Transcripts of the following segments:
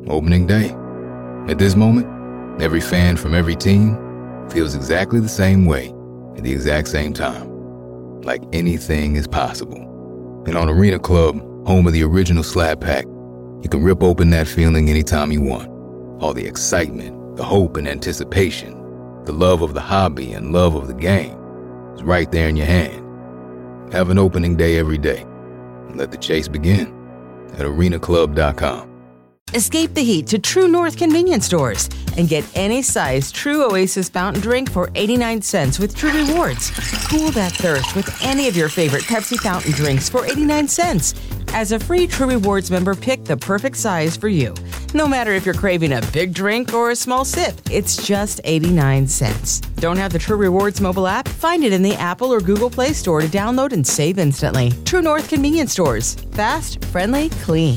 Opening day. At this moment, every fan from every team feels exactly the same way at the exact same time. Like anything is possible. And on Arena Club, home of the original Slap Pack, you can rip open that feeling anytime you want. All the excitement, the hope and anticipation, the love of the hobby and love of the game is right there in your hand. Have an opening day every day and let the chase begin at arenaclub.com. Escape the heat to True North convenience stores and get any size True Oasis fountain drink for 89 cents with True Rewards. Cool that thirst with any of your favorite Pepsi fountain drinks for 89 cents. As a free True Rewards member, pick the perfect size for you. No matter if you're craving a big drink or a small sip, it's just 89 cents. Don't have the True Rewards mobile app? Find it in the Apple or Google Play Store to download and save instantly. True North convenience stores. Fast, friendly, clean.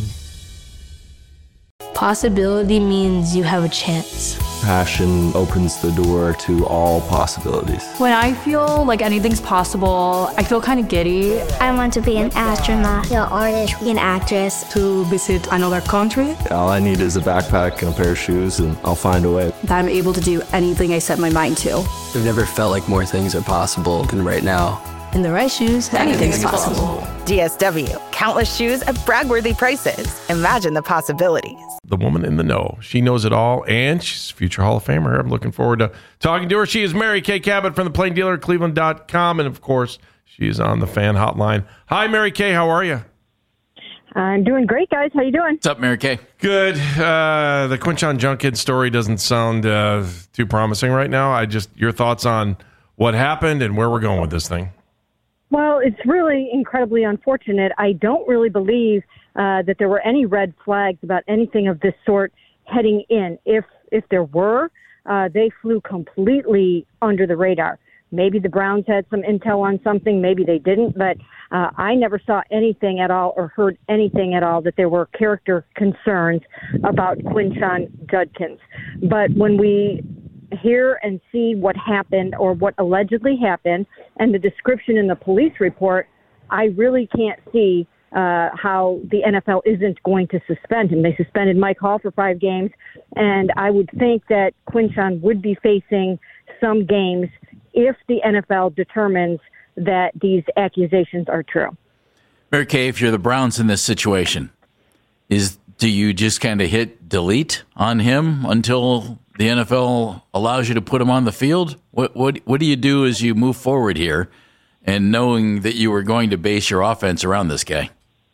Possibility means you have a chance. Passion opens the door to all possibilities. When I feel like anything's possible, I feel kind of giddy. I want to be an astronaut, an artist, an actress. To visit another country. All I need is a backpack and a pair of shoes, and I'll find a way. That I'm able to do anything I set my mind to. I've never felt like more things are possible than right now. In the right shoes, anything's possible. DSW, countless shoes at brag-worthy prices. Imagine the possibilities. The woman in the know. She knows it all, and she's a future Hall of Famer. I'm looking forward to talking to her. She is Mary Kay Cabot from the Plain Dealer, Cleveland.com, and of course, she is on the fan hotline. Hi, Mary Kay. How are you? I'm doing great, guys. How you doing? What's up, Mary Kay? Good. The Quinshon Judkins story doesn't sound too promising right now. Your thoughts on what happened and where we're going with this thing. Well, it's really incredibly unfortunate. I don't really believe that there were any red flags about anything of this sort heading in. If there were, they flew completely under the radar. Maybe the Browns had some intel on something, maybe they didn't, but I never saw anything at all or heard anything at all that there were character concerns about Quinshon Judkins. But when we hear and see what happened or what allegedly happened and the description in the police report, I really can't see how the NFL isn't going to suspend him. They suspended Mike Hall for 5 games, and I would think that Quinshon would be facing some games if the NFL determines that these accusations are true. Mary Kay, if you're the Browns in this situation, do you just kind of hit delete on him until the NFL allows you to put him on the field? What do you do as you move forward here and knowing that you were going to base your offense around this guy?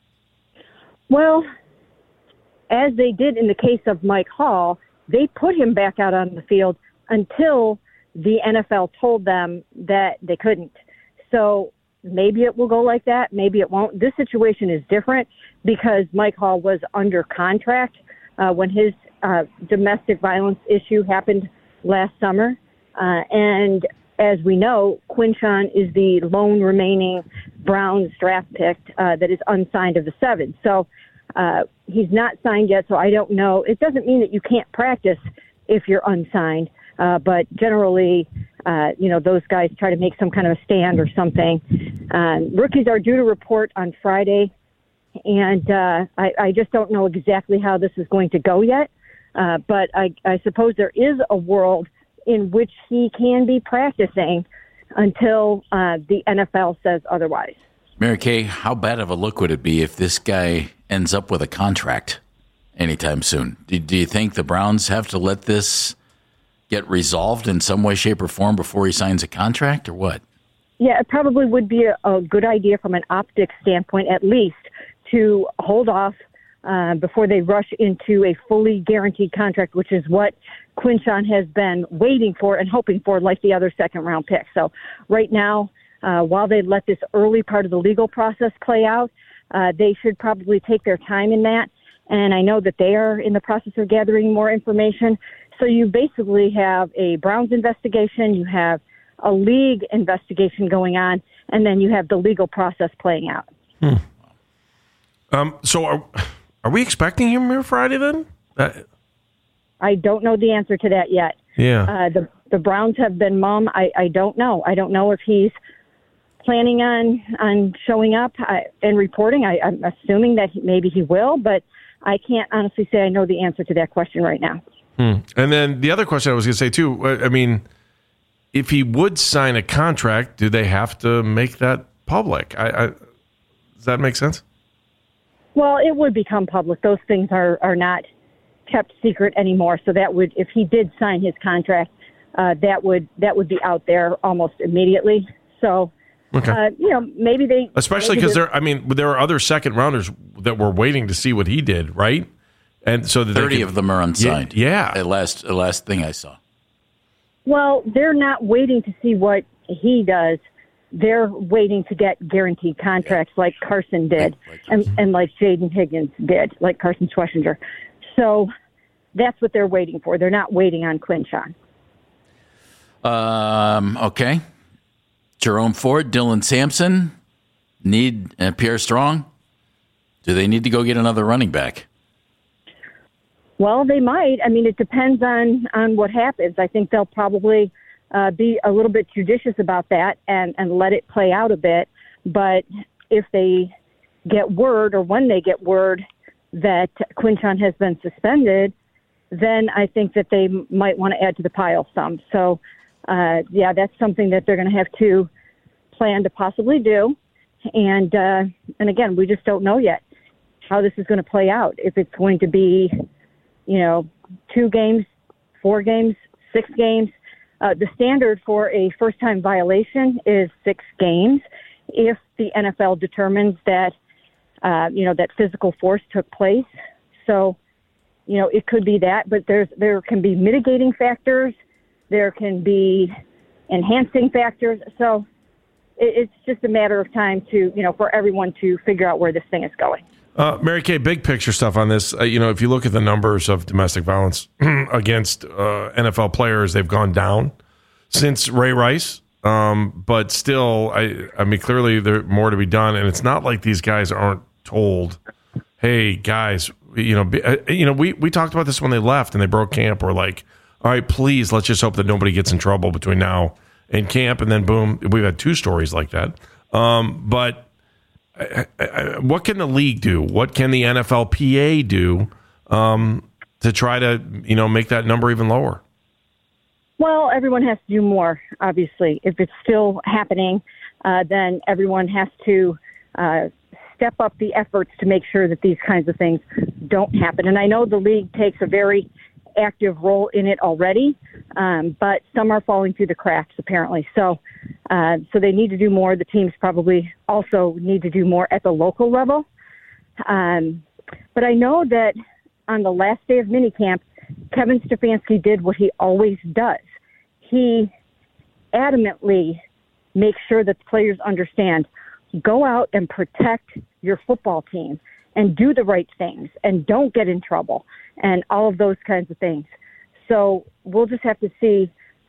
Well, as they did in the case of Mike Hall, they put him back out on the field until the NFL told them that they couldn't. So maybe it will go like that. Maybe it won't. This situation is different because Mike Hall was under contract when his domestic violence issue happened last summer. And as we know, Quinshon is the lone remaining Browns draft pick that is unsigned of the 7. So he's not signed yet, so I don't know. It doesn't mean that you can't practice if you're unsigned, but generally, those guys try to make some kind of a stand or something. Rookies are due to report on Friday, and I just don't know exactly how this is going to go yet. But I suppose there is a world in which he can be practicing until the NFL says otherwise. Mary Kay, how bad of a look would it be if this guy ends up with a contract anytime soon? Do you think the Browns have to let this get resolved in some way, shape, or form before he signs a contract, or what? Yeah, it probably would be a good idea from an optics standpoint, at least, to hold off before they rush into a fully guaranteed contract, which is what Quinshon has been waiting for and hoping for, like the other second-round pick. So right now, while they let this early part of the legal process play out, they should probably take their time in that. And I know that they are in the process of gathering more information. So you basically have a Browns investigation, you have a league investigation going on, and then you have the legal process playing out. So are we expecting him here Friday then? I don't know the answer to that yet. Yeah. The Browns have been mum. I don't know. I don't know if he's planning on showing up and reporting. I'm assuming that maybe he will, but I can't honestly say I know the answer to that question right now. And then the other question I was going to say, too, I mean, if he would sign a contract, do they have to make that public? Does that make sense? Well, it would become public. Those things are not kept secret anymore. So that would, if he did sign his contract, that would be out there almost immediately. So, maybe they... Especially because there are other second rounders that were waiting to see what he did, right? And so 30 of them are unsigned. Yeah. The last thing I saw. Well, they're not waiting to see what he does. They're waiting to get guaranteed contracts like Carson did and like Jaden Higgins did, like Carson Schwessinger. So that's what they're waiting for. They're not waiting on Quinshon. Okay. Jerome Ford, Dylan Sampson, Pierre Strong. Do they need to go get another running back? Well, they might. I mean, it depends on what happens. I think they'll probably be a little bit judicious about that and let it play out a bit. But if they get word, or when they get word that Quinshon has been suspended, then I think that they might want to add to the pile some. So, that's something that they're going to have to plan to possibly do. And again, we just don't know yet how this is going to play out. If it's going to be 2 games, 4 games, 6 games. The standard for a first-time violation is 6 games. If the NFL determines that, that physical force took place. So, it could be that, but there can be mitigating factors. There can be enhancing factors. So it's just a matter of time for everyone to figure out where this thing is going. Mary Kay, big picture stuff on this. If you look at the numbers of domestic violence against NFL players, they've gone down since Ray Rice. But still, I mean, clearly there's more to be done. And it's not like these guys aren't told, hey, guys, we talked about this when they left and they broke camp. We're like, all right, please, let's just hope that nobody gets in trouble between now and camp. And then, boom, we've had 2 stories like that. But what can the league do? What can the NFLPA do to try to, make that number even lower? Well, everyone has to do more, obviously. If it's still happening, then everyone has to step up the efforts to make sure that these kinds of things don't happen. And I know the league takes a very active role in it already, but some are falling through the cracks, apparently. So they need to do more. The teams probably also need to do more at the local level. But I know that on the last day of minicamp, Kevin Stefanski did what he always does. He adamantly makes sure that the players understand, go out and protect your football team and do the right things and don't get in trouble and all of those kinds of things. So we'll just have to see,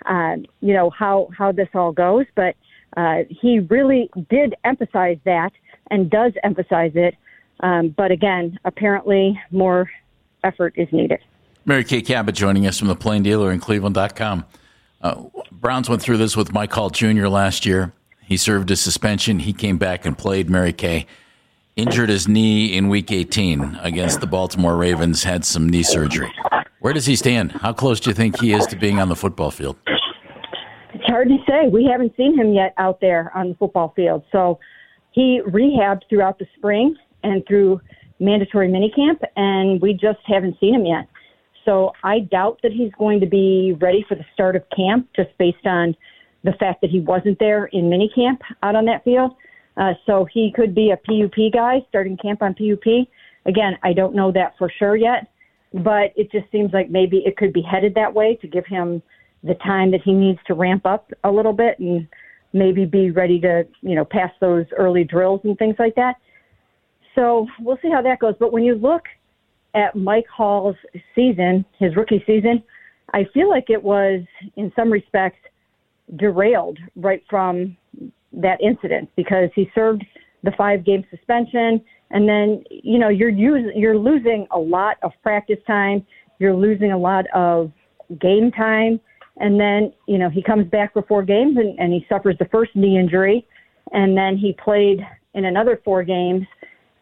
how this all goes. But he really did emphasize that and does emphasize it. But again, apparently more effort is needed. Mary Kay Cabot joining us from the Plain Dealer in Cleveland.com. Browns went through this with Mike Hall Jr. last year. He served a suspension. He came back and played. Mary Kay injured his knee in Week 18 against the Baltimore Ravens, had some knee surgery. Where does he stand? How close do you think he is to being on the football field? It's hard to say. We haven't seen him yet out there on the football field. So he rehabbed throughout the spring and through mandatory minicamp, and we just haven't seen him yet. So I doubt that he's going to be ready for the start of camp just based on the fact that he wasn't there in minicamp out on that field. So he could be a PUP guy starting camp on PUP. Again, I don't know that for sure yet, but it just seems like maybe it could be headed that way to give him the time that he needs to ramp up a little bit and maybe be ready to, pass those early drills and things like that. So we'll see how that goes. But when you look at Mike Hall's season, his rookie season, I feel like it was, in some respects, derailed right from that incident because he served the 5-game suspension, and then you're losing a lot of practice time, you're losing a lot of game time, and then he comes back for 4 games and he suffers the first knee injury, and then he played in another 4 games,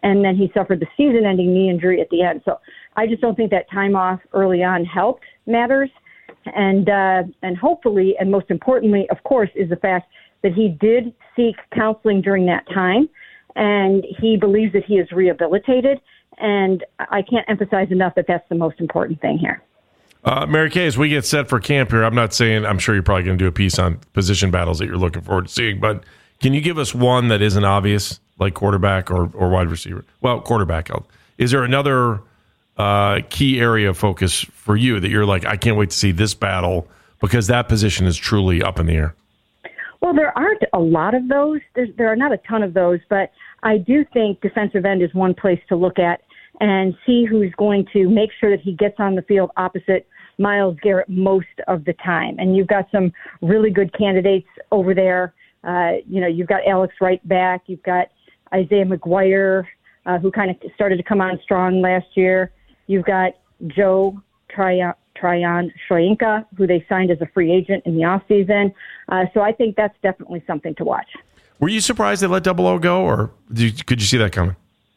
and then he suffered the season-ending knee injury at the end. So I just don't think that time off early on helped matters. And hopefully, and most importantly, of course, is the fact that he did seek counseling during that time, and he believes that he is rehabilitated. And I can't emphasize enough that that's the most important thing here. Mary Kay, as we get set for camp here, I'm sure you're probably going to do a piece on position battles that you're looking forward to seeing, but can you give us one that isn't obvious, like quarterback or wide receiver? Well, quarterback. Is there another key area of focus for you that you're like, I can't wait to see this battle because that position is truly up in the air? Well, there aren't a lot of those. There are not a ton of those, but I do think defensive end is one place to look at and see who's going to make sure that he gets on the field opposite Myles Garrett most of the time. And you've got some really good candidates over there. You've got Alex Wright back. You've got Isaiah McGuire, who kind of started to come on strong last year. You've got Joe Tryon Shoyinka, who they signed as a free agent in the offseason. So I think that's definitely something to watch. Were you surprised they let Double O go, or could you see that coming?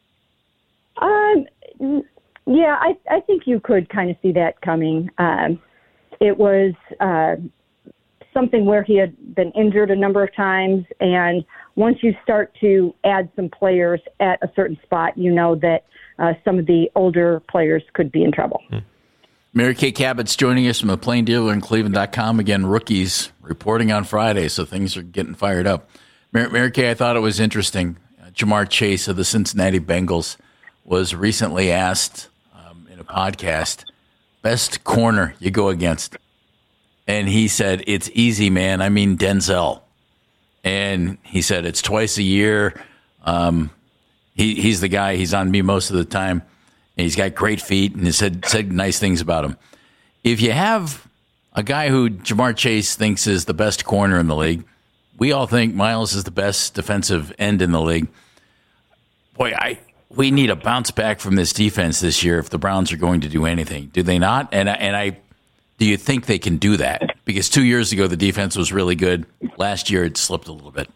Yeah, I think you could kind of see that coming. It was something where he had been injured a number of times, and once you start to add some players at a certain spot, you know that some of the older players could be in trouble. Mary Kay Cabot's joining us from the Plain Dealer and Cleveland.com. Again, rookies reporting on Friday, so things are getting fired up. Mary Kay, I thought it was interesting. Jamar Chase of the Cincinnati Bengals was recently asked in a podcast, best corner you go against. And he said, it's easy, man. I mean, Denzel. And he said, it's twice a year. He's the guy. He's on me most of the time. And he's got great feet, and he said nice things about him. If you have a guy who Jamar Chase thinks is the best corner in the league, we all think Myles is the best defensive end in the league. Boy, we need a bounce back from this defense this year if the Browns are going to do anything. Do they not? And do you think they can do that? Because 2 years ago, the defense was really good. Last year, it slipped a little bit.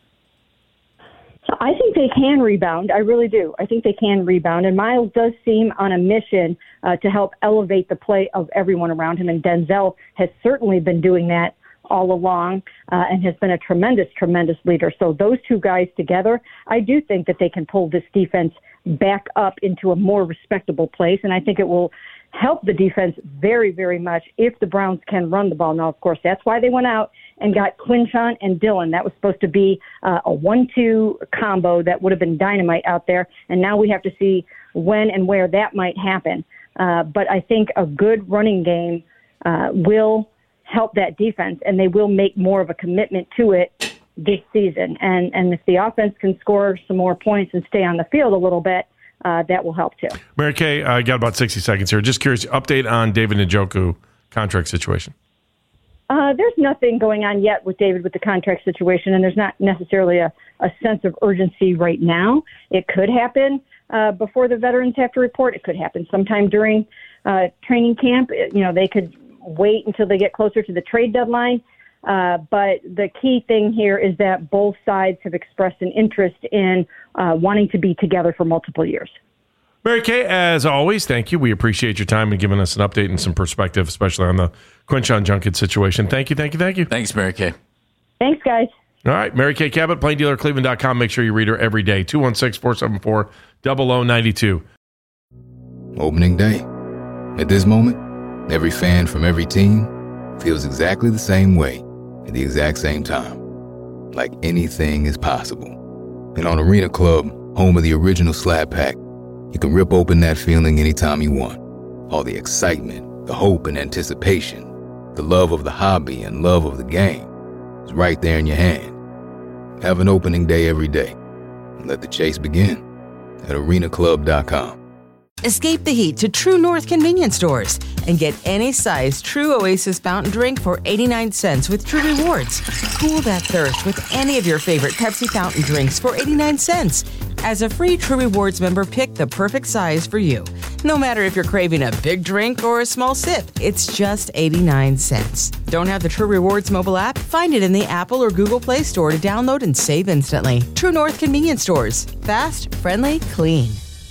I think they can rebound. I really do. I think they can rebound. And Myles does seem on a mission to help elevate the play of everyone around him. And Denzel has certainly been doing that all along and has been a tremendous, tremendous leader. So those two guys together, I do think that they can pull this defense back up into a more respectable place. And I think it will help the defense very, very much if the Browns can run the ball. Now, of course, that's why they went out and got Quinshon and Dillon. That was supposed to be a 1-2 combo that would have been dynamite out there. And now we have to see when and where that might happen. But I think a good running game will help that defense, and they will make more of a commitment to it this season. And if the offense can score some more points and stay on the field a little bit, that will help too. Mary Kay, I got about 60 seconds here. Just curious, update on David Njoku contract situation. There's nothing going on yet with David with the contract situation, and there's not necessarily a sense of urgency right now. It could happen before the veterans have to report. It could happen sometime during training camp. They could wait until they get closer to the trade deadline. But the key thing here is that both sides have expressed an interest in wanting to be together for multiple years. Mary Kay, as always, thank you. We appreciate your time and giving us an update and some perspective, especially on the Quinshon Judkins situation. Thank you. Thanks, Mary Kay. Thanks, guys. All right, Mary Kay Cabot, PlainDealerCleveland.com. Make sure you read her every day. 216-474-0092. Opening day. At this moment, every fan from every team feels exactly the same way at the exact same time. Like anything is possible. And on Arena Club, home of the original Slab Pack, you can rip open that feeling anytime you want. All the excitement, the hope and anticipation, the love of the hobby and love of the game is right there in your hand. Have an opening day every day. And let the chase begin at arenaclub.com. Escape the heat to True North convenience stores and get any size True Oasis fountain drink for 89 cents with True Rewards. Cool that thirst with any of your favorite Pepsi fountain drinks for 89 cents. As a free True Rewards member, pick the perfect size for you. No matter if you're craving a big drink or a small sip, it's just 89 cents. Don't have the True Rewards mobile app? Find it in the Apple or Google Play Store to download and save instantly. True North convenience stores. Fast, friendly, clean.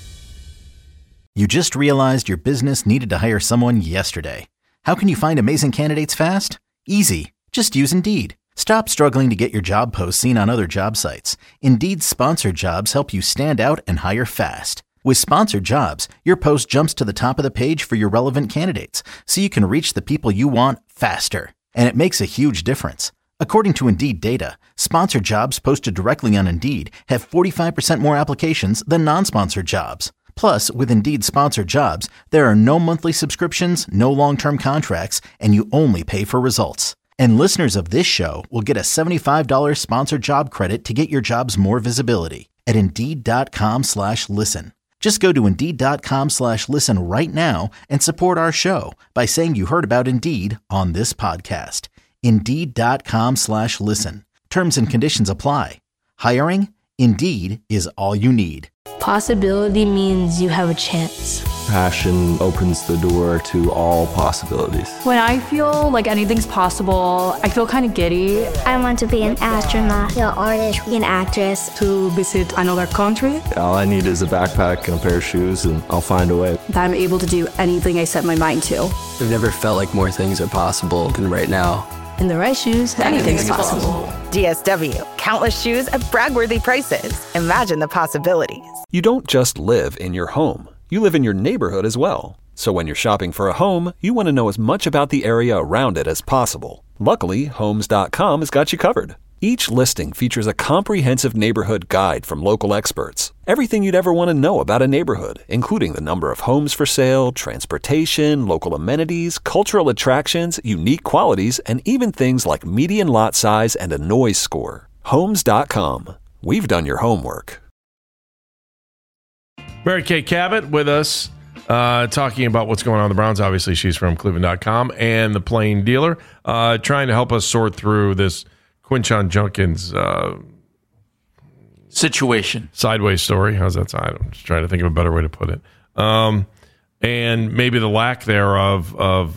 You just realized your business needed to hire someone yesterday. How can you find amazing candidates fast? Easy. Just use Indeed. Stop struggling to get your job posts seen on other job sites. Indeed's sponsored jobs help you stand out and hire fast. With sponsored jobs, your post jumps to the top of the page for your relevant candidates, so you can reach the people you want faster. And it makes a huge difference. According to Indeed data, sponsored jobs posted directly on Indeed have 45% more applications than non-sponsored jobs. Plus, with Indeed sponsored jobs, there are no monthly subscriptions, no long-term contracts, and you only pay for results. And listeners of this show will get a $75 sponsored job credit to get your jobs more visibility at Indeed.com/listen. Just go to Indeed.com/listen right now and support our show by saying you heard about Indeed on this podcast. Indeed.com/listen. Terms and conditions apply. Hiring? Indeed is all you need. Possibility means you have a chance. Passion opens the door to all possibilities. When I feel like anything's possible, I feel kind of giddy. I want to be an astronaut, an artist, an actress. To visit another country. All I need is a backpack and a pair of shoes, and I'll find a way. That I'm able to do anything I set my mind to. I've never felt like more things are possible than right now. In the right shoes, anything's possible. DSW, countless shoes at brag-worthy prices. Imagine the possibilities. You don't just live in your home. You live in your neighborhood as well. So when you're shopping for a home, you want to know as much about the area around it as possible. Luckily, Homes.com has got you covered. Each listing features a comprehensive neighborhood guide from local experts. Everything you'd ever want to know about a neighborhood, including the number of homes for sale, transportation, local amenities, cultural attractions, unique qualities, and even things like median lot size and a noise score. Homes.com. We've done your homework. Mary Kay Cabot with us, talking about what's going on in the Browns. Obviously, she's from Cleveland.com and the Plain Dealer, trying to help us sort through this Quinshon Judkins situation, sideways story. How's that sound? I'm just trying to think of a better way to put it. And maybe the lack there of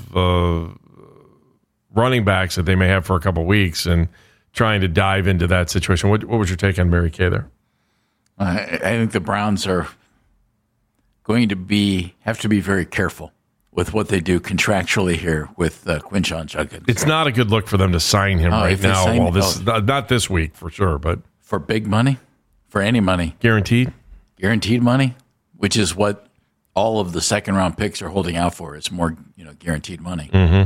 running backs that they may have for a couple weeks, and trying to dive into that situation. What was your take on Mary Kay there? I think the Browns are going to have to be very careful with what they do contractually here with Quinshon Judkins. It's not a good look for them to sign him right now. Not this week for sure, but for big money, for any money, guaranteed money, which is what all of the second round picks are holding out for. It's more, guaranteed money. Mm-hmm.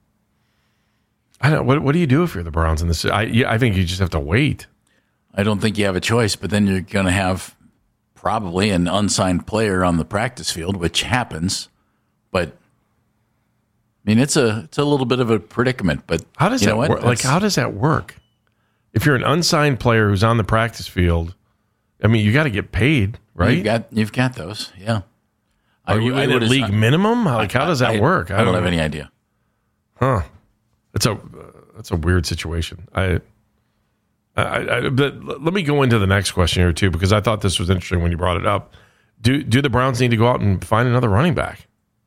I don't. What do you do if you're the Browns in this? I think you just have to wait. I don't think you have a choice, but then you're going to have probably an unsigned player on the practice field, which happens. But I mean, it's a little bit of a predicament. But how does that work? How does that work? If you're an unsigned player who's on the practice field, I mean, you got to get paid, right? You've got those, yeah. Are you in a league minimum? How does that work? I don't have any idea. Huh? That's a weird situation. But let me go into the next question here too, because I thought this was interesting when you brought it up. Do the Browns need to go out and find another running back?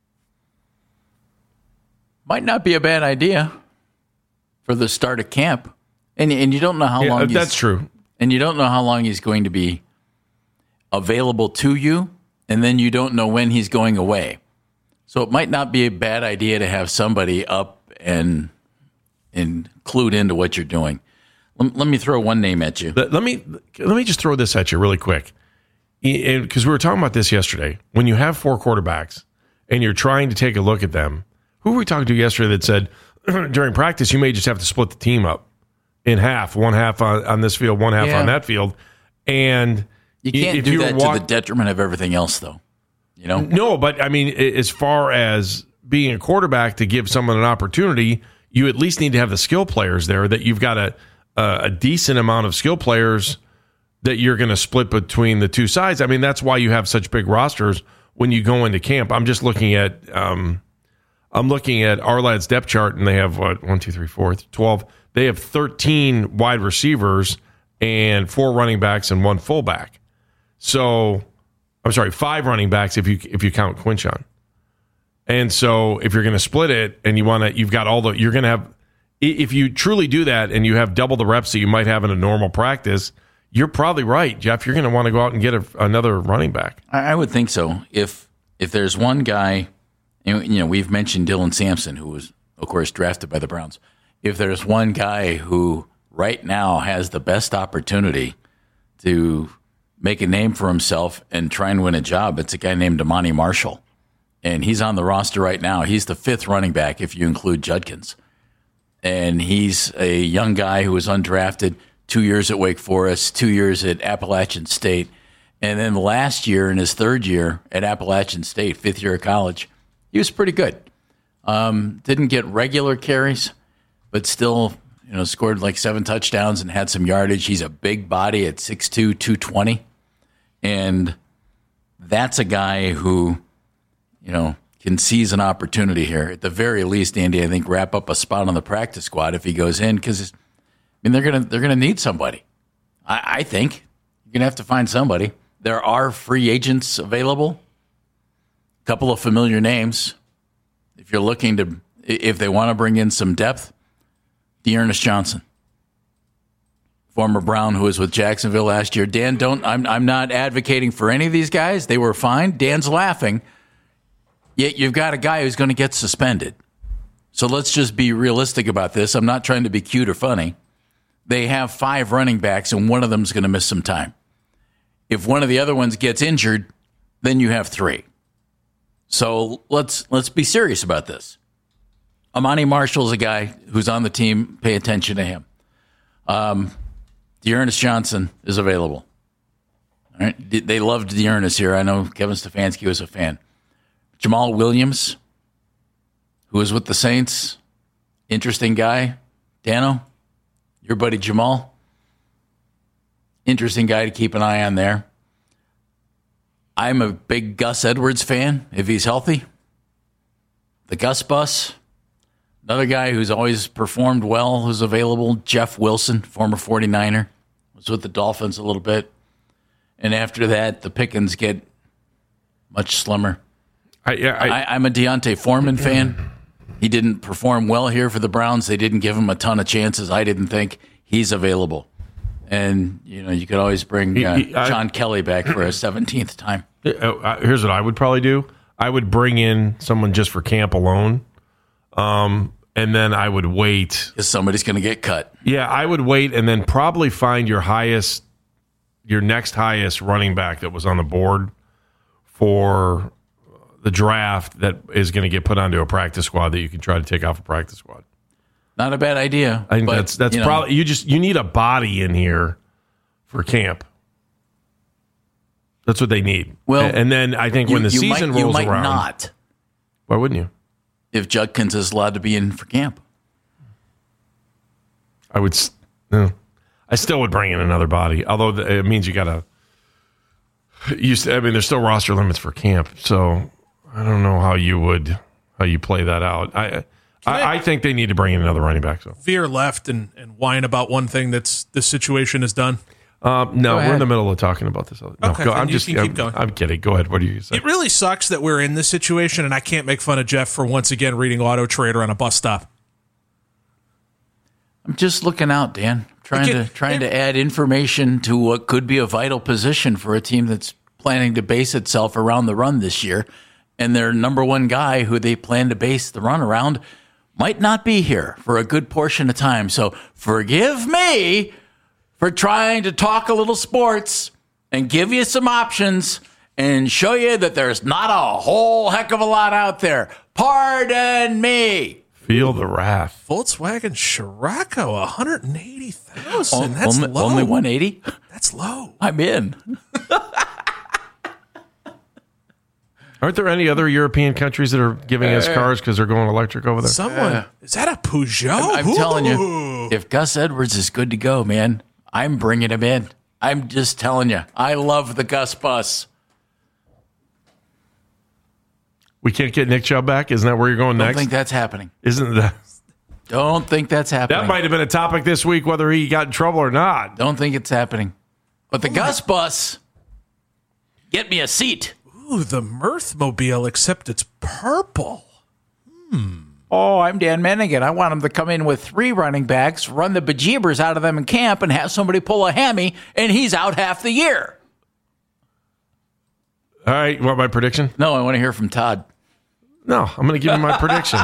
Might not be a bad idea for the start of camp, and you don't know how long. That's true, and you don't know how long he's going to be available to you, and then you don't know when he's going away. So it might not be a bad idea to have somebody up and clued into what you're doing. Let me throw one name at you. Let me just throw this at you really quick, because we were talking about this yesterday. When you have four quarterbacks and you're trying to take a look at them, who were we talking to yesterday that said during practice you may just have to split the team up in half, one half on this field, one half on that field, and you can't do that to the detriment of everything else, though. No, but I mean, as far as being a quarterback to give someone an opportunity, you at least need to have the skill players there. That you've got a decent amount of skill players that you're going to split between the two sides. I mean, that's why you have such big rosters when you go into camp. I'm just looking at Ourlad's depth chart, and they have 12. They have 13 wide receivers and 4 running backs and 1 fullback. So, I'm sorry, 5 running backs if you count Quinshon. And so, if you're going to split it and you're going to have. If you truly do that and you have double the reps that you might have in a normal practice, you're probably right, Jeff. You're going to want to go out and get another running back. I would think so. If if there's one guy, we've mentioned Dylan Sampson, who was, of course, drafted by the Browns. If there's one guy who right now has the best opportunity to make a name for himself and try and win a job, it's a guy named Amani Marshall. And he's on the roster right now. He's the 5th running back if you include Judkins. And he's a young guy who was undrafted, 2 years at Wake Forest, 2 years at Appalachian State. And then last year, in his 3rd year at Appalachian State, 5th year of college, he was pretty good. Didn't get regular carries, but still, scored like 7 touchdowns and had some yardage. He's a big body at 6'2", 220. And that's a guy who, can seize an opportunity here. At the very least, Andy, I think wrap up a spot on the practice squad if he goes in, because they're gonna need somebody. I think you're gonna have to find somebody. There are free agents available. A couple of familiar names. If you're looking if they want to bring in some depth, Dearness Johnson, former Brown who was with Jacksonville last year. Dan, I'm not advocating for any of these guys. They were fine. Dan's laughing. Yet you've got a guy who's going to get suspended. So let's just be realistic about this. I'm not trying to be cute or funny. They have 5 running backs, and one of them is going to miss some time. If one of the other ones gets injured, then you have 3. So let's be serious about this. Amani Marshall's a guy who's on the team. Pay attention to him. Dearness Johnson is available. All right? They loved Dearness here. I know Kevin Stefanski was a fan. Jamal Williams, who was with the Saints. Interesting guy. Dano, your buddy Jamal. Interesting guy to keep an eye on there. I'm a big Gus Edwards fan, if he's healthy. The Gus Bus. Another guy who's always performed well, who's available, Jeff Wilson, former 49er. Was with the Dolphins a little bit. And after that, the pickings get much slimmer. I'm a Deontay Foreman fan. He didn't perform well here for the Browns. They didn't give him a ton of chances. I didn't think. He's available. And, you could always bring John Kelly back for a 17th time. Here's what I would probably do. I would bring in someone just for camp alone. And then I would wait. Because somebody's going to get cut. Yeah, I would wait and then probably find your next highest running back that was on the board for the draft that is going to get put onto a practice squad that you can try to take off a practice squad. Not a bad idea. I think that's probably you need a body in here for camp. That's what they need. Well, and then I think when the season rolls around, you might not. Why wouldn't you? If Judkins is allowed to be in for camp, I would. No, I still would bring in another body. Although it means you got to. There's still roster limits for camp, so I don't know how you play that out. I think they need to bring in another running back. So veer left and whine about one thing this situation has done. No, we're in the middle of talking about this. No, okay, I'm keep going. I'm kidding. Go ahead. What are you saying? It really sucks that we're in this situation, and I can't make fun of Jeff for once again reading Auto Trader on a bus stop. I'm just looking out, Dan. Trying to add information to what could be a vital position for a team that's planning to base itself around the run this year, and their number one guy who they plan to base the run around might not be here for a good portion of time. So forgive me for trying to talk a little sports and give you some options and show you that there's not a whole heck of a lot out there. Pardon me. Feel the wrath. Volkswagen Scirocco, 180,000. That's low. Only 180? That's low. I'm in. Aren't there any other European countries that are giving us cars because they're going electric over there? Is that a Peugeot? I'm telling you, if Gus Edwards is good to go, man, I'm bringing him in. I'm just telling you, I love the Gus Bus. We can't get Nick Chubb back? Isn't that where you're going next? Don't think that's happening. Isn't that? Don't think that's happening. That might have been a topic this week, whether he got in trouble or not. Don't think it's happening. But the Gus Bus, get me a seat. Ooh, the Mirthmobile, except it's purple. Oh, I'm Dan Menningen. I want him to come in with 3 running backs, run the bejeebers out of them in camp, and have somebody pull a hammy, and he's out half the year. All right, you want my prediction? No, I want to hear from Todd. No, I'm going to give you my prediction.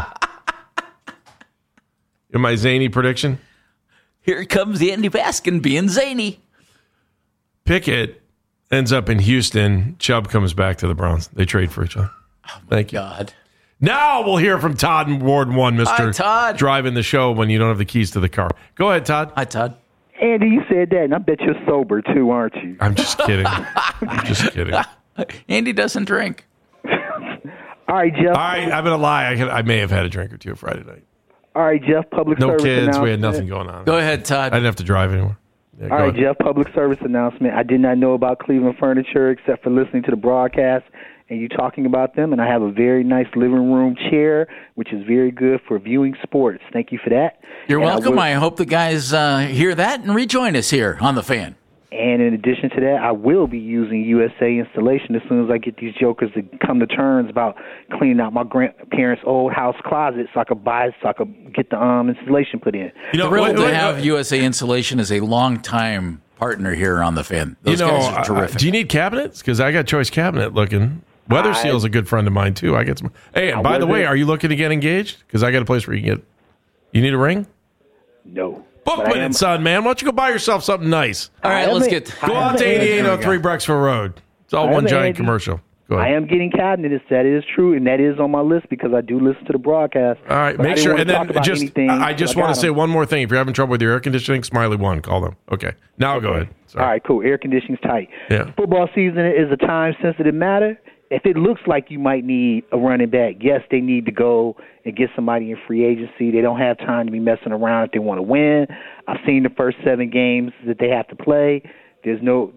My zany prediction? Here comes Andy Baskin being zany. Pickett ends up in Houston. Chubb comes back to the Browns. They trade for each other. Thank you. God. Now we'll hear from Todd in Ward 1, Mr. Hi, Todd. Driving the show when you don't have the keys to the car. Go ahead, Todd. Hi, Todd. Andy, you said that, and I bet you're sober too, aren't you? I'm just kidding. I'm just kidding. Andy doesn't drink. All right, Jeff. All right, I'm going to lie. I may have had a drink or two Friday night. All right, Jeff, public No service kids. announcement. We had nothing going on. Go ahead, Todd. I didn't have to drive anymore. Yeah, All right, Jeff, public service announcement. I did not know about Cleveland Furniture except for listening to the broadcast and you talking about them, and I have a very nice living room chair, which is very good for viewing sports. Thank you for that. You're And welcome. I hope the guys hear that and rejoin us here on The Fan. And in addition to that, I will be using USA Installation as soon as I get these jokers to come to terms about cleaning out my grandparents' old house closet so I could get the installation put in. Thrilled to have USA Installation as a longtime partner here on The Fan. Those guys are terrific. Do you need cabinets? Because I got Choice Cabinet looking. Weather Seal's a good friend of mine, too. I get some. Hey, and by the way, are you looking to get engaged? Because I got a place where you can get. You need a ring? No. Bookman and Son, man. Why don't you go buy yourself something nice? All right, let's get. Go out to 8803 Brecksville Road. It's all one giant commercial. Go ahead. I am getting cabinets. That is true, and that is on my list because I do listen to the broadcast. All right, make sure. And then I just want to say one more thing. If you're having trouble with your air conditioning, Smiley One, call them. Okay. Now go ahead. Sorry. All right, cool. Air conditioning's tight. Yeah. Football season is a time-sensitive matter. If it looks like you might need a running back, yes, they need to go and get somebody in free agency. They don't have time to be messing around if they want to win. I've seen the first 7 games that they have to play. There's no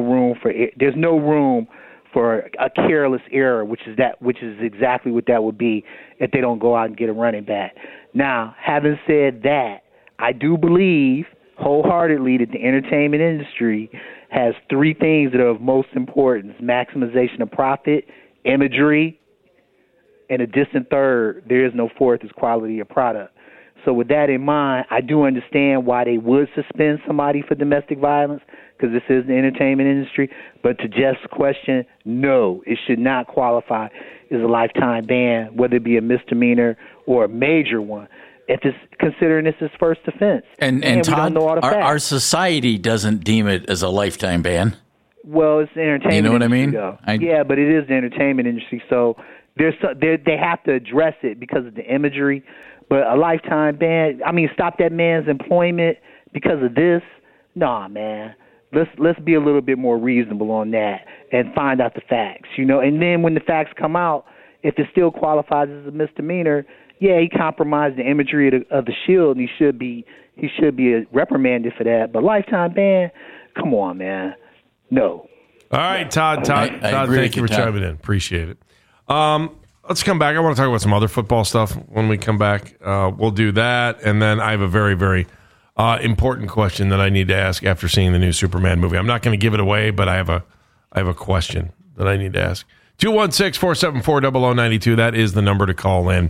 room for a careless error, which is exactly what that would be if they don't go out and get a running back. Now, having said that, I do believe wholeheartedly that the entertainment industry has 3 things that are of most importance: maximization of profit, imagery, and a distant third, there is no fourth, is quality of product. So with that in mind, I do understand why they would suspend somebody for domestic violence, because this is the entertainment industry. But to Jeff's question, no, it should not qualify as a lifetime ban, whether it be a misdemeanor or a major one, if it's considering this as first offense. And we Todd, don't know all the facts. our society doesn't deem it as a lifetime ban. Well, it's the entertainment You know what I mean? industry, yeah, but it is the entertainment industry, so they have to address it because of the imagery. But a lifetime ban, stop that man's employment because of this? Nah, man. Let's be a little bit more reasonable on that and find out the facts, And then when the facts come out, if it still qualifies as a misdemeanor, yeah, he compromised the imagery of the Shield, and he should be reprimanded for that. But lifetime ban, come on, man, no. All right, Todd, I agree thank you for with you, Todd. chiming in. Appreciate it. Let's come back. I want to talk about some other football stuff when we come back. We'll do that, and then I have a very, very important question that I need to ask after seeing the new Superman movie. I'm not going to give it away, but I have a question that I need to ask. 216-474-0092. That is the number to call in.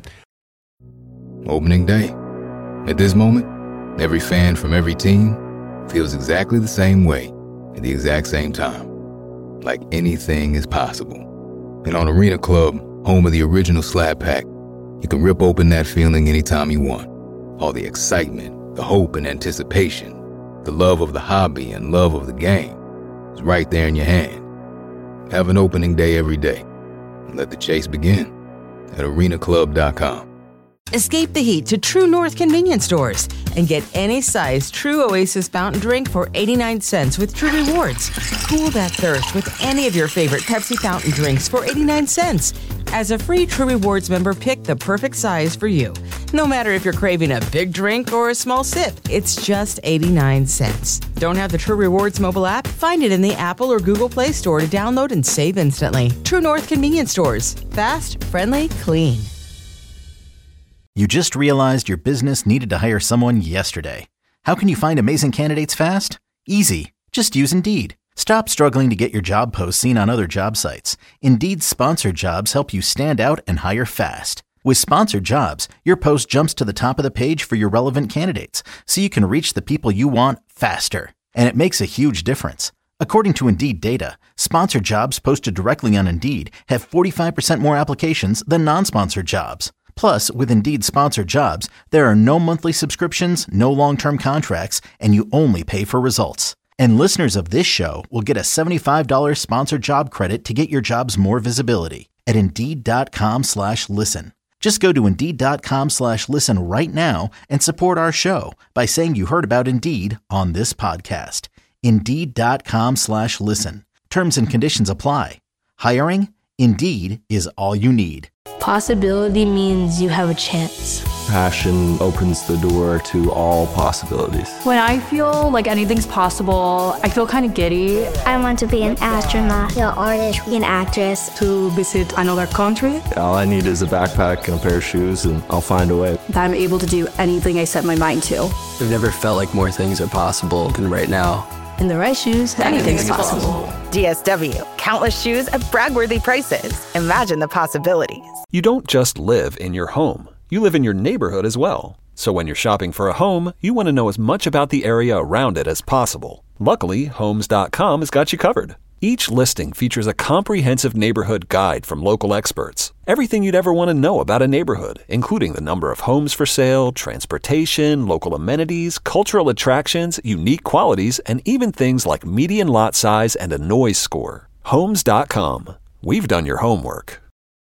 Opening day. At this moment, every fan from every team feels exactly the same way at the exact same time. Like anything is possible. And on Arena Club, home of the original Slab Pack, you can rip open that feeling anytime you want. All the excitement, the hope and anticipation, the love of the hobby and love of the game is right there in your hand. Have an opening day every day. And let the chase begin at arenaclub.com. Escape the heat to True North convenience stores and get any size True Oasis fountain drink for 89 cents with True Rewards. Cool that thirst with any of your favorite Pepsi fountain drinks for 89 cents. As a free True Rewards member, pick the perfect size for you. No matter if you're craving a big drink or a small sip, it's just 89 cents. Don't have the True Rewards mobile app? Find it in the Apple or Google Play Store to download and save instantly. True North convenience stores. Fast, friendly, clean. You just realized your business needed to hire someone yesterday. How can you find amazing candidates fast? Easy. Just use Indeed. Stop struggling to get your job posts seen on other job sites. Indeed's sponsored jobs help you stand out and hire fast. With sponsored jobs, your post jumps to the top of the page for your relevant candidates, so you can reach the people you want faster. And it makes a huge difference. According to Indeed data, sponsored jobs posted directly on Indeed have 45% more applications than non-sponsored jobs. Plus, with Indeed sponsored jobs, there are no monthly subscriptions, no long-term contracts, and you only pay for results. And listeners of this show will get a $75 sponsored job credit to get your jobs more visibility at Indeed.com/listen. Just go to Indeed.com/listen right now and support our show by saying you heard about Indeed on this podcast. Indeed.com/listen. Terms and conditions apply. Hiring? Indeed is all you need. Possibility means you have a chance. Passion opens the door to all possibilities. When I feel like anything's possible, I feel kind of giddy. I want to be an astronaut, an artist, an actress. To visit another country. All I need is a backpack and a pair of shoes, and I'll find a way. That I'm able to do anything I set my mind to. I've never felt like more things are possible than right now. In the right shoes, anything's possible. DSW, countless shoes at brag-worthy prices. Imagine the possibilities. You don't just live in your home. You live in your neighborhood as well. So when you're shopping for a home, you want to know as much about the area around it as possible. Luckily, Homes.com has got you covered. Each listing features a comprehensive neighborhood guide from local experts. Everything you'd ever want to know about a neighborhood, including the number of homes for sale, transportation, local amenities, cultural attractions, unique qualities, and even things like median lot size and a noise score. Homes.com. We've done your homework.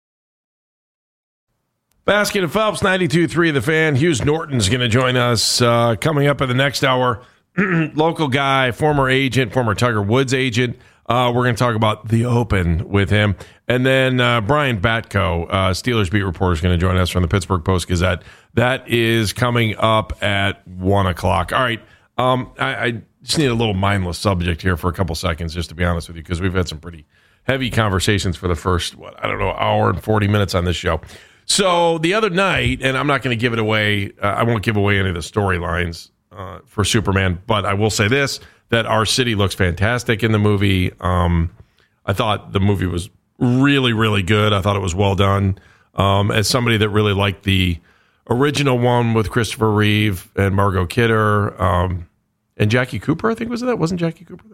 Baskin and Phelps, 92.3 The Fan. Hughes Norton's going to join us coming up in the next hour. Local guy, former agent, former Tiger Woods agent. We're going to talk about the Open with him. And then Brian Batko, Steelers beat reporter, is going to join us from the Pittsburgh Post-Gazette. That is coming up at 1 o'clock. All right. I just need a little mindless subject here for a couple seconds, just to be honest with you, because we've had some pretty heavy conversations for the first, hour and 40 minutes on this show. So the other night, and I'm not going to give it away, I won't give away any of the storylines for Superman, but I will say this, that our city looks fantastic in the movie. I thought the movie was really, really good. I thought it was well done. As somebody that really liked the original one with Christopher Reeve and Margot Kidder and Jackie Cooper, I think was that? Wasn't Jackie Cooper?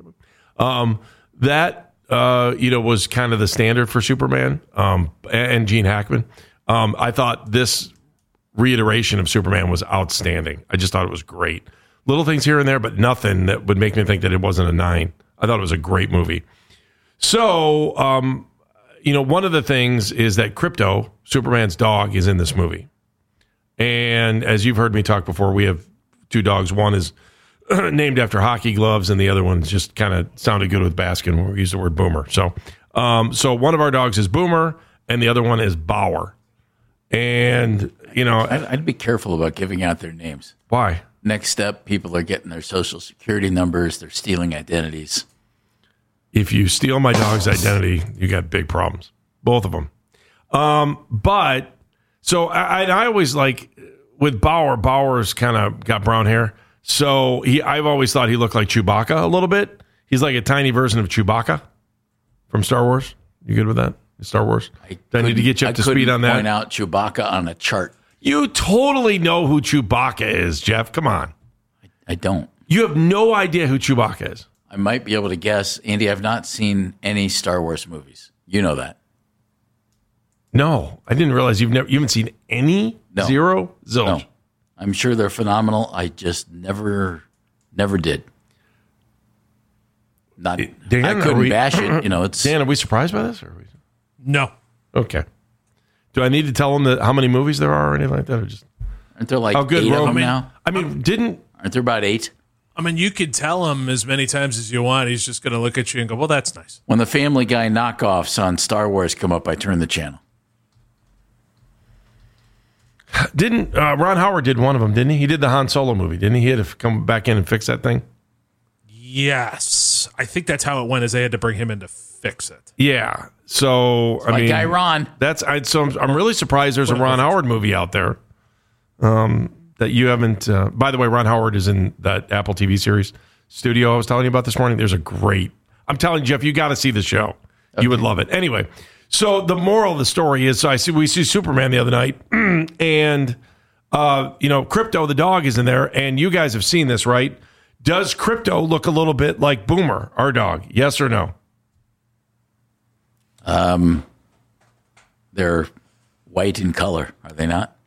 That was kind of the standard for Superman and Gene Hackman. I thought this reiteration of Superman was outstanding. I just thought it was great. Little things here and there, but nothing that would make me think that it wasn't a 9. I thought it was a great movie. So, one of the things is that Krypto, Superman's dog, is in this movie. And as you've heard me talk before, we have 2 dogs. One is named after hockey gloves, and the other one just kind of sounded good with Baskin when we used the word Boomer. So one of our dogs is Boomer, and the other one is Bauer. And, I'd be careful about giving out their names. Why? Next step, people are getting their social security numbers. They're stealing identities. If you steal my dog's identity, you got big problems. Both of them. But so I always like with Bauer's kind of got brown hair. So I've always thought he looked like Chewbacca a little bit. He's like a tiny version of Chewbacca from Star Wars. You good with that? Star Wars? I need to get you up to speed on that. Point out Chewbacca on a chart. You totally know who Chewbacca is, Jeff. Come on. I don't. You have no idea who Chewbacca is. I might be able to guess. Andy, I've not seen any Star Wars movies. You know that. No, I didn't realize you haven't seen any? No. Zero? Zilch. No. I'm sure they're phenomenal. I just never did. Not. Dan, I couldn't bash it. It's. Dan, are we surprised by this? No. Okay. Do I need to tell them how many movies there are or anything like that? Or just aren't there like 8 of them now? Aren't there about 8? I mean, you could tell him as many times as you want. He's just going to look at you and go, well, that's nice. When the Family Guy knockoffs on Star Wars come up, I turn the channel. Didn't Ron Howard did one of them, didn't he? He did the Han Solo movie, didn't he? He had to come back in and fix that thing? Yes. I think that's how it went, is they had to bring him in to fix it. Yeah. So, it's my guy Ron. I'm really surprised there's a Ron Howard movie out there that you haven't. By the way, Ron Howard is in that Apple TV series Studio I was telling you about this morning. There's a great. I'm telling you, Jeff, you got to see the show. Okay. You would love it. Anyway, so the moral of the story is, we see Superman the other night, and Krypto the dog is in there, and you guys have seen this, right? Does Crypto look a little bit like Boomer, our dog? Yes or no? They're white in color, are they not?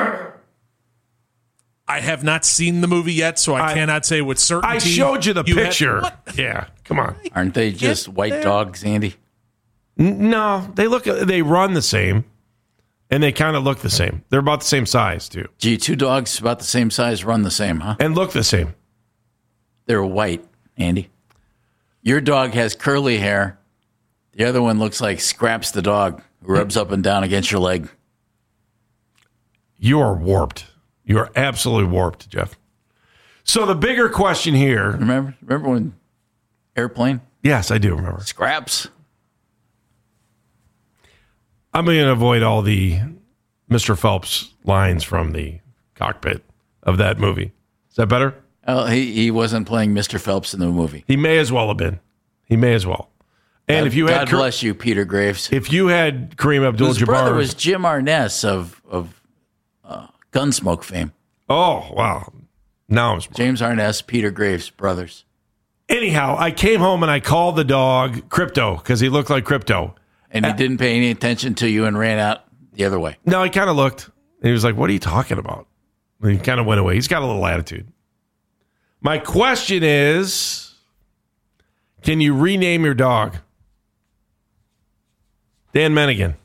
I have not seen the movie yet, so I cannot say with certainty. I showed you the picture. Yeah, come on. Aren't they just white dogs, Andy? No, they run the same, and they kind of look the same. They're about the same size, too. Gee, two dogs about the same size run the same, huh? And look the same. They're white, Andy. Your dog has curly hair. The other one looks like Scraps the dog, who rubs up and down against your leg. You are warped. You are absolutely warped, Jeff. So the bigger question here... Remember when Airplane? Yes, I do remember. Scraps. I'm going to avoid all the Mr. Phelps lines from the cockpit of that movie. Is that better? He wasn't playing Mr. Phelps in the movie. He may as well have been. He may as well. And if you had... God bless you, Peter Graves. If you had Kareem Abdul-Jabbar... His brother was Jim Arness of Gunsmoke fame. Oh, wow. Now I'm smart. James Arness, Peter Graves, brothers. Anyhow, I came home and I called the dog Crypto because he looked like Crypto. And he didn't pay any attention to you and ran out the other way. No, he kind of looked. And he was like, what are you talking about? And he kind of went away. He's got a little attitude. My question is, can you rename your dog? Dan Mennigan.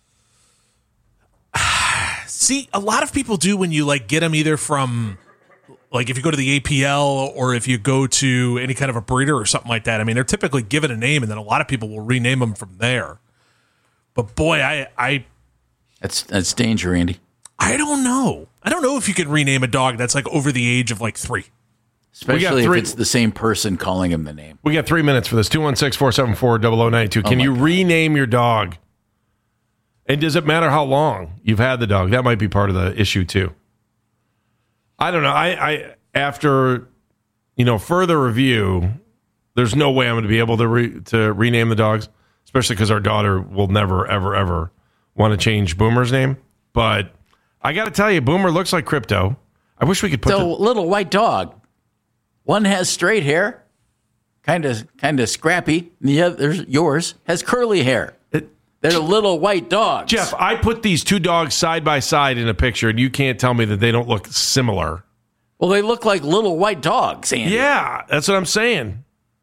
See, a lot of people do when you get them either from, if you go to the APL or if you go to any kind of a breeder or something like that. I mean, they're typically given a name, and then a lot of people will rename them from there. But boy, that's danger, Andy. I don't know. I don't know if you can rename a dog that's over the age of 3. Especially if it's the same person calling him the name. We got 3 minutes for this. 216-474-0092. Can you rename your dog? And does it matter how long you've had the dog? That might be part of the issue too. I don't know. I after further review, there's no way I'm going to be able to rename the dogs, especially because our daughter will never, ever, ever want to change Boomer's name. But I got to tell you, Boomer looks like Crypto. I wish we could put the little white dog. One has straight hair, kind of scrappy. And the other, yours, has curly hair. They're little white dogs. Jeff, I put these two dogs side by side in a picture, and you can't tell me that they don't look similar. Well, they look like little white dogs, Andy. Yeah, that's what I'm saying.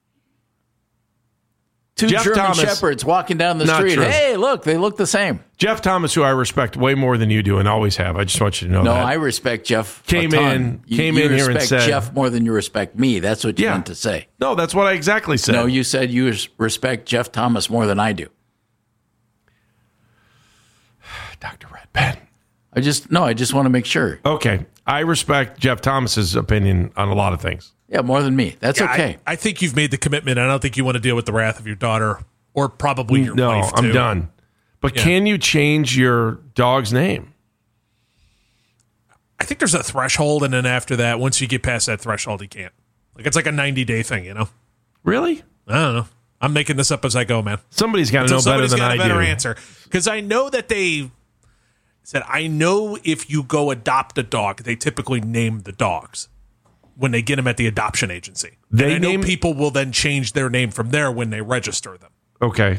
Two German shepherds walking down the street. True. Hey, look, they look the same. Jeff Thomas, who I respect way more than you do and always have. I just want you to know that. No, I respect Jeff. Came in here and said, Jeff more than you respect me. That's what you meant to say. No, that's what I exactly said. No, you said you respect Jeff Thomas more than I do. Dr. Red Pen. I just want to make sure. Okay. I respect Jeff Thomas's opinion on a lot of things. Yeah, more than me. That's okay. I think you've made the commitment. I don't think you want to deal with the wrath of your daughter or probably your wife, too. I'm done. But can you change your dog's name? I think there's a threshold, and then after that, once you get past that threshold, you can't. It's like a 90-day thing, Really? I don't know. I'm making this up as I go, man. Somebody's got to know better than I do. Somebody's got a better answer. Because I know that they said, I know if you go adopt a dog, they typically name the dogs when they get them at the adoption agency. I know people will then change their name from there when they register them. Okay.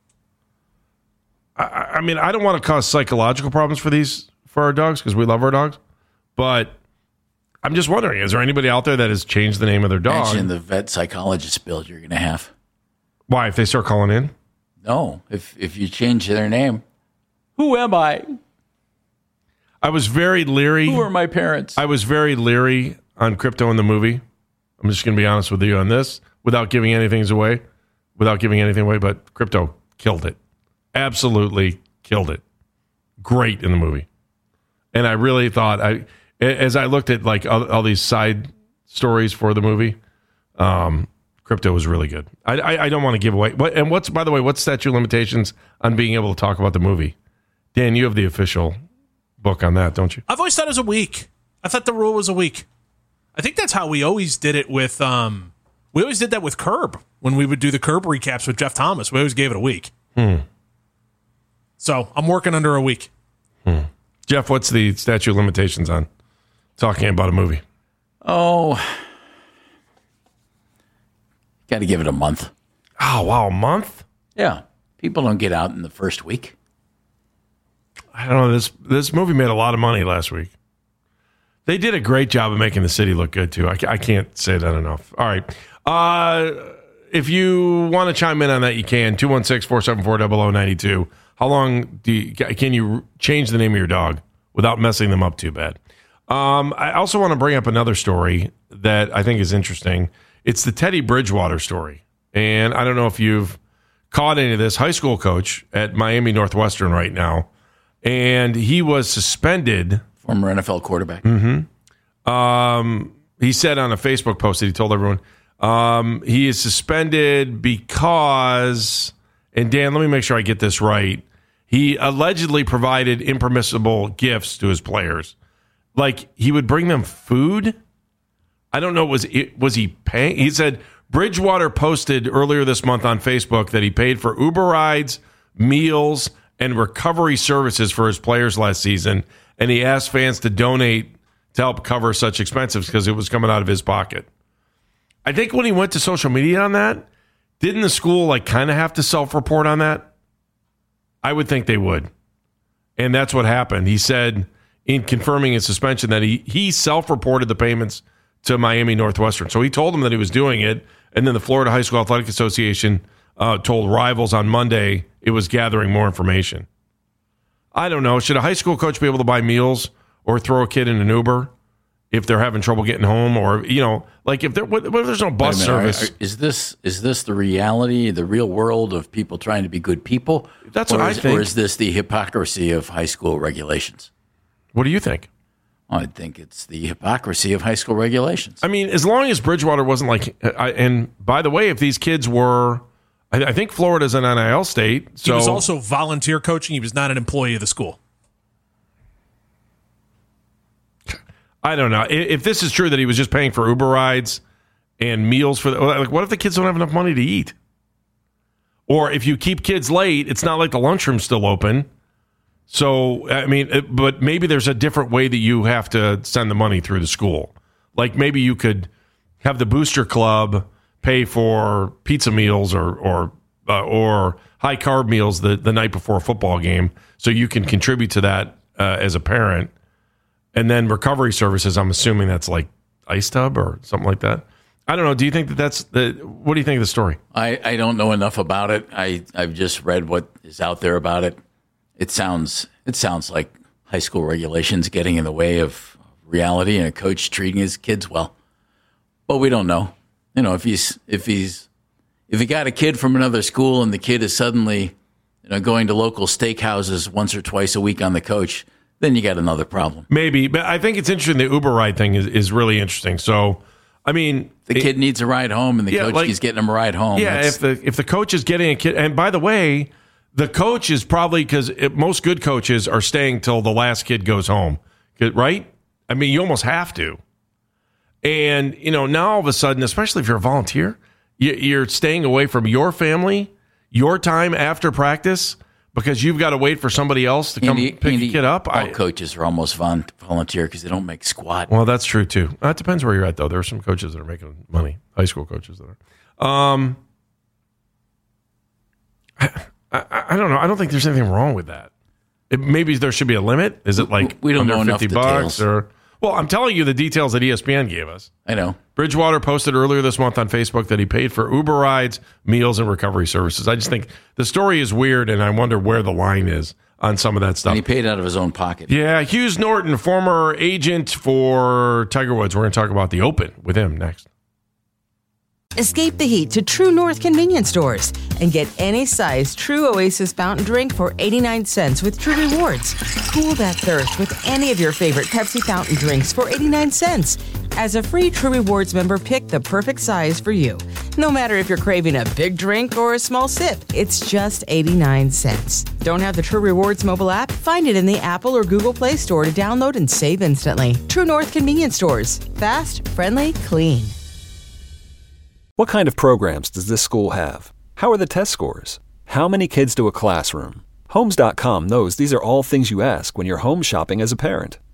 I mean, I don't want to cause psychological problems for our dogs because we love our dogs, but I'm just wondering, is there anybody out there that has changed the name of their dog? Imagine the vet psychologist bill you're going to have. Why, if they start calling in? No, if you change their name. Who am I? I was very leery. Who are my parents? I was very leery on Crypto in the movie. I'm just going to be honest with you on this without giving anything away. But Crypto killed it. Absolutely killed it. Great in the movie. And I really thought, as I looked at all these side stories for the movie, Crypto was really good. I don't want to give away. By the way, what's statute of limitations on being able to talk about the movie? Dan, you have the official book on that, don't you? I've always thought it was a week. I thought the rule was a week. I think that's how we always did it with. We always did that with Curb when we would do the Curb recaps with Jeff Thomas. We always gave it a week. So I'm working under a week. Jeff, what's the statute of limitations on talking about a movie? Oh, Got to give it a month. Oh, wow, a month? Yeah. People don't get out in the first week. I don't know. This movie made a lot of money last week. They did a great job of making the city look good, too. I can't say that enough. All right. If you want to chime in on that, you can. 216-474-0092. How long can you change the name of your dog without messing them up too bad? I also want to bring up another story that I think is interesting. It's the Teddy Bridgewater story. And I don't know if you've caught any of this. High school coach at Miami Northwestern right now. And he was suspended. Former NFL quarterback. Mm-hmm. He said on a Facebook post that he told everyone he is suspended because, and Dan, let me make sure I get this right. He allegedly provided impermissible gifts to his players. Like he would bring them food. I don't know. Was he paying? He said Bridgewater posted earlier this month on Facebook that he paid for Uber rides, meals, and recovery services for his players last season. And he asked fans to donate to help cover such expenses because it was coming out of his pocket. I think when he went to social media on that, didn't the school like kind of have to self-report on that? I would think they would. And that's what happened. He said in confirming his suspension that he self-reported the payments to Miami Northwestern. So he told them that he was doing it. And then the Florida High School Athletic Association told Rivals on Monday it was gathering more information. I don't know. Should a high school coach be able to buy meals or throw a kid in an Uber if they're having trouble getting home? Or, you know, like if there's no bus service? Is this the reality, the real world of people trying to be good people? That's what I think. Or is this the hypocrisy of high school regulations? What do you think? I think it's the hypocrisy of high school regulations. I mean, as long as Bridgewater wasn't like, and by the way, if these kids were, I think Florida's an NIL state. So he was also volunteer coaching. He was not an employee of the school. I don't know. If this is true that he was just paying for Uber rides and meals for like, what if the kids don't have enough money to eat? Or if you keep kids late, it's not like the lunchroom's still open. So, I mean, but maybe there's a different way that you have to send the money through the school. Like maybe you could have the booster club pay for pizza meals or high carb meals the night before a football game, so you can contribute to that as a parent. And then recovery services, I'm assuming that's like Ice Tub or something like that. I don't know. Do you think what do you think of the story? I don't know enough about it. I've just read what is out there about it. It sounds like high school regulations getting in the way of reality and a coach treating his kids well. But we don't know. You know, if he got a kid from another school and the kid is suddenly, going to local steakhouses once or twice a week on the coach, then you got another problem. Maybe, but I think it's interesting. The Uber ride thing is really interesting. So, I mean, the kid needs a ride home, and the coach is getting him a ride home. Yeah, if the coach is getting a kid, and by the way, the coach is probably, because most good coaches are staying till the last kid goes home, right? I mean, you almost have to. And, now all of a sudden, especially if you're a volunteer, you're staying away from your family, your time after practice, because you've got to wait for somebody else to come pick the kid up. All coaches are almost volunteer because they don't make squat. Well, that's true, too. It depends where you're at, though. There are some coaches that are making money, high school coaches that are. I don't know. I don't think there's anything wrong with that. Maybe there should be a limit. Is it like we don't know enough $50 details? Well, I'm telling you the details that ESPN gave us. I know. Bridgewater posted earlier this month on Facebook that he paid for Uber rides, meals, and recovery services. I just think the story is weird, and I wonder where the line is on some of that stuff. And he paid out of his own pocket. Yeah, Hughes Norton, former agent for Tiger Woods. We're going to talk about the Open with him next. Escape the heat to True North convenience stores and get any size True Oasis fountain drink for 89 cents with True Rewards. Cool that thirst with any of your favorite Pepsi fountain drinks for 89 cents. As a free True Rewards member, pick the perfect size for you. No matter if you're craving a big drink or a small sip, it's just 89 cents. Don't have the True Rewards mobile app? Find it in the Apple or Google Play Store to download and save instantly. True North convenience stores. Fast, friendly, clean. What kind of programs does this school have? How are the test scores? How many kids do a classroom? Homes.com knows these are all things you ask when you're home shopping as a parent.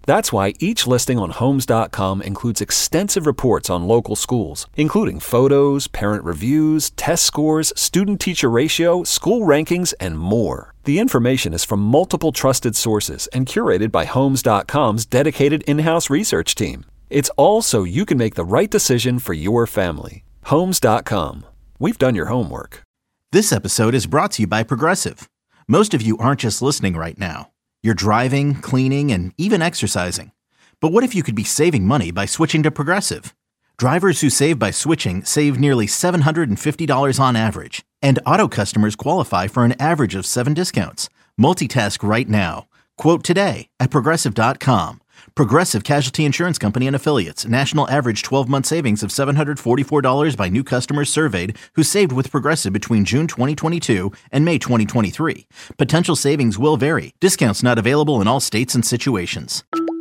That's why each listing on Homes.com includes extensive reports on local schools, including photos, parent reviews, test scores, student-teacher ratio, school rankings, and more. The information is from multiple trusted sources and curated by Homes.com's dedicated in-house research team. It's all so you can make the right decision for your family. Homes.com. We've done your homework. This episode is brought to you by Progressive. Most of you aren't just listening right now. You're driving, cleaning, and even exercising. But what if you could be saving money by switching to Progressive? Drivers who save by switching save nearly $750 on average. And auto customers qualify for an average of 7 discounts. Multitask right now. Quote today at Progressive.com. Progressive Casualty Insurance Company and Affiliates. National average 12-month savings of $744 by new customers surveyed who saved with Progressive between June 2022 and May 2023. Potential savings will vary. Discounts not available in all states and situations.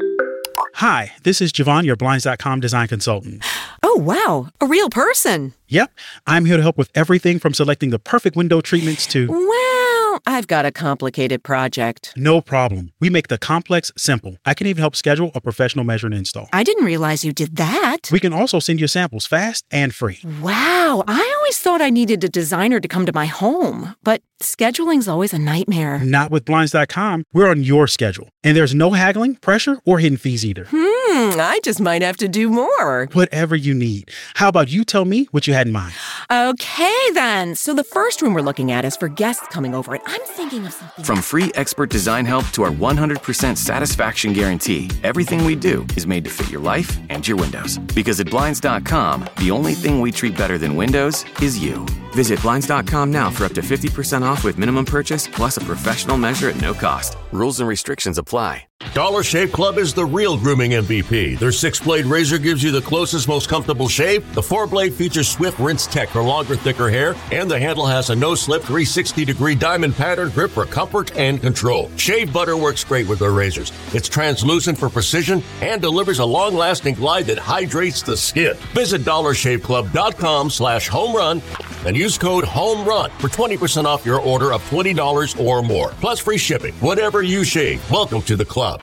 Hi, this is Javon, your Blinds.com design consultant. Oh, wow. A real person. Yep. I'm here to help with everything from selecting the perfect window treatments to... Well, I've got a complicated project. No problem. We make the complex simple. I can even help schedule a professional measure and install. I didn't realize you did that. We can also send you samples fast and free. Wow. I always thought I needed a designer to come to my home, but scheduling's always a nightmare. Not with Blinds.com. We're on your schedule. And there's no haggling, pressure, or hidden fees either. I just might have to do more. Whatever you need. How about you tell me what you had in mind? Okay, then. So the first room we're looking at is for guests coming over, and I'm thinking of something. From free expert design help to our 100% satisfaction guarantee, everything we do is made to fit your life and your windows. Because at Blinds.com, the only thing we treat better than windows is you. Visit Blinds.com now for up to 50% off with minimum purchase plus a professional measure at no cost. Rules and restrictions apply. Dollar Shave Club is the real grooming MVP. Their 6-blade razor gives you the closest, most comfortable shave. The 4-blade features swift rinse tech for longer, thicker hair, and the handle has a no-slip 360-degree diamond pattern grip for comfort and control. Shave butter works great with their razors. It's translucent for precision and delivers a long-lasting glide that hydrates the skin. Visit DollarShaveClub.com/homerun and use code HOMERUN for 20% off your order of $20 or more, plus free shipping. Whatever you shave, welcome to the club.